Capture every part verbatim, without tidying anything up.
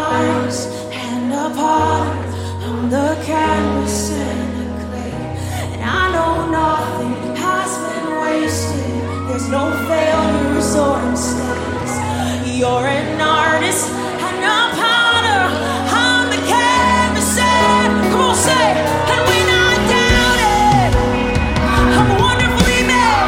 eyes and a potter on the canvas and the clay. And I know nothing has been wasted. There's no failures or mistakes. You're an artist and a potter on the canvas and, come on, say, and when I doubt it, I'm wonderfully made.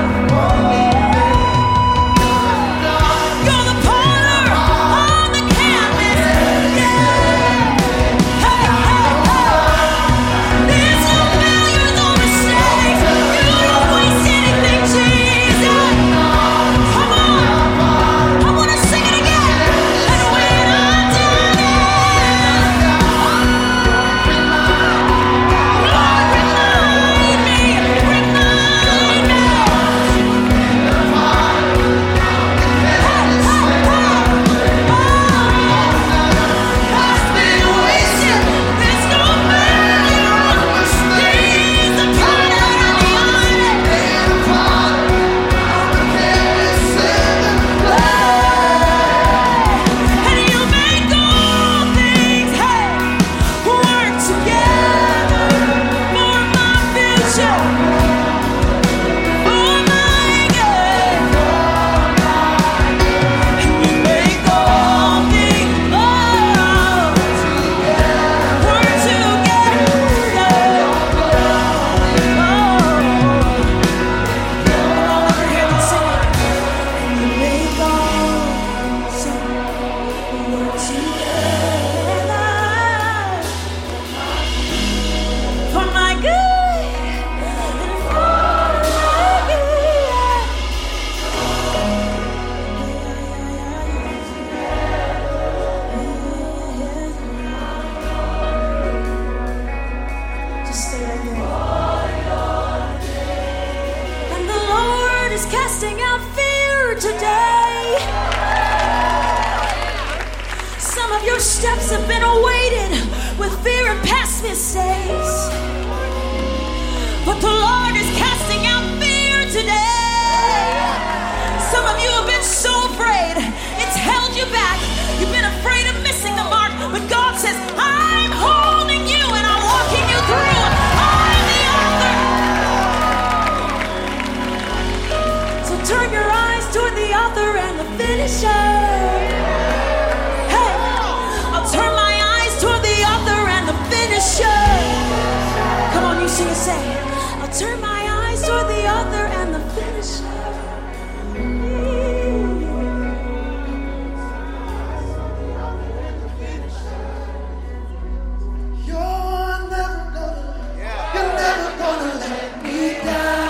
You're the potter on the canvas, yeah. Hey, hey, hey. There's no failures or mistakes. You don't waste anything, Jesus. Come on, I wanna sing it again. And when I doubt it, Lord, remind me, remind me. Casting out fear today. Some of your steps have been awaited with fear and past mistakes, but the Lord is casting out fear today. Some of you have been so afraid, it's held you back. You've been afraid of missing the mark, but God says, I'm holding you and I'm walking you through. I'm the author. Turn your eyes toward the author and the finisher. Hey, I'll turn my eyes toward the author and the finisher. Come on, you sing and say, I'll turn my eyes toward the author and the finisher. You're never gonna, you're never gonna let me down.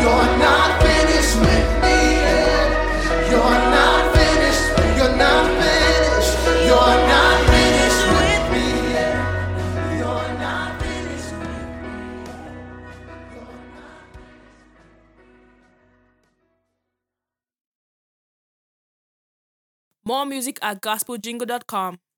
You're not finished, you're not finished. More music at gospel jingle dot com.